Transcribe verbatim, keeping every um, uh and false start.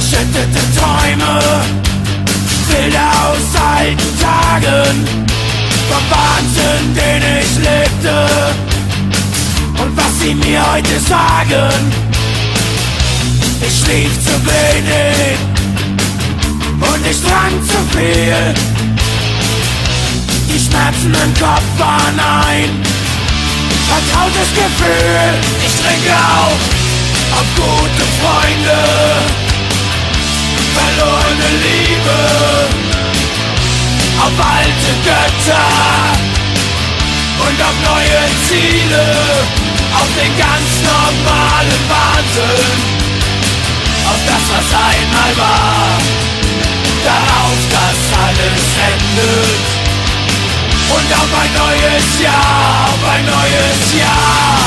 Verschüttete Träume, Bilder aus alten Tagen, vom Wahnsinn, den ich lebte und was sie mir heute sagen. Ich schlief zu wenig und ich trank zu viel. Die Schmerzen im Kopf waren ein vertrautes Gefühl. Ich trinke auf, auf gute Freunde, verlorene Liebe, auf alte Götter und auf neue Ziele, auf den ganz normalen Wahnsinn, auf das, was einmal war, darauf, dass alles endet und auf ein neues Jahr, auf ein neues Jahr.